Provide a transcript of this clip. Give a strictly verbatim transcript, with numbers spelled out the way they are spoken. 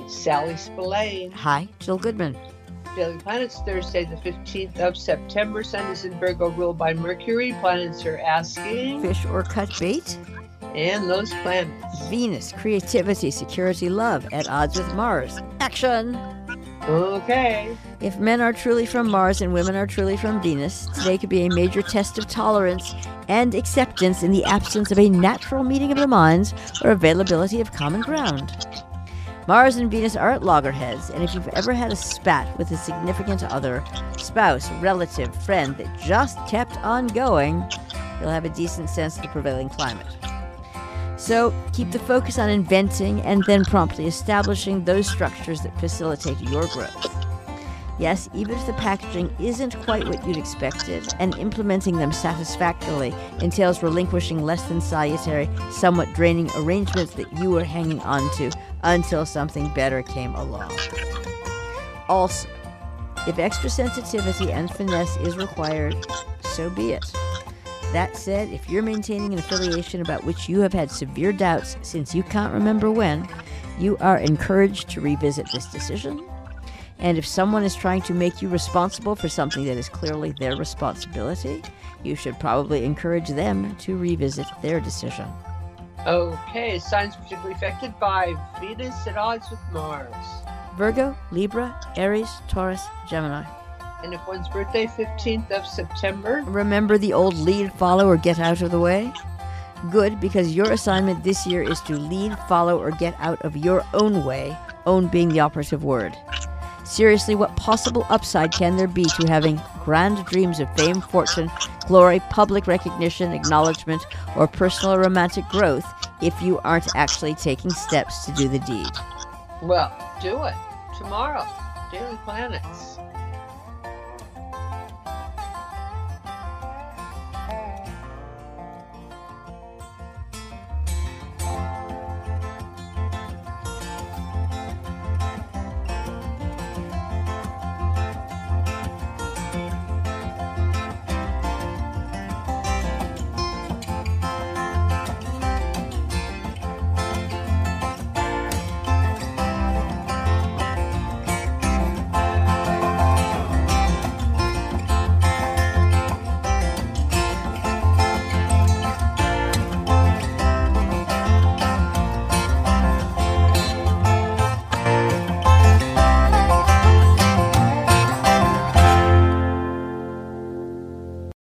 Sally Spillane. Hi, Jill Goodman. Daily Planets, Thursday, the fifteenth of September. Sun is in Virgo, ruled by Mercury. Planets are asking. Fish or cut bait? And those planets. Venus, creativity, security, love, at odds with Mars. Action! Okay. If men are truly from Mars and women are truly from Venus, today could be a major test of tolerance and acceptance in the absence of a natural meeting of the minds or availability of common ground. Mars and Venus are at loggerheads, and if you've ever had a spat with a significant other, spouse, relative, friend that just kept on going, you'll have a decent sense of the prevailing climate. So keep the focus on inventing and then promptly establishing those structures that facilitate your growth. Yes, even if the packaging isn't quite what you'd expected, and implementing them satisfactorily entails relinquishing less than salutary, somewhat draining arrangements that you were hanging on to until something better came along. Also, if extra sensitivity and finesse is required, so be it. That said, if you're maintaining an affiliation about which you have had severe doubts since you can't remember when, you are encouraged to revisit this decision. And if someone is trying to make you responsible for something that is clearly their responsibility, you should probably encourage them to revisit their decision. Okay, signs particularly affected by Venus at odds with Mars. Virgo, Libra, Aries, Taurus, Gemini. And if one's birthday, fifteenth of September. Remember the old lead, follow, or get out of the way? Good, because your assignment this year is to lead, follow, or get out of your own way, own being the operative word. Seriously, what possible upside can there be to having grand dreams of fame, fortune, glory, public recognition, acknowledgement, or personal or romantic growth if you aren't actually taking steps to do the deed? Well, do it. Tomorrow, Daily Planets.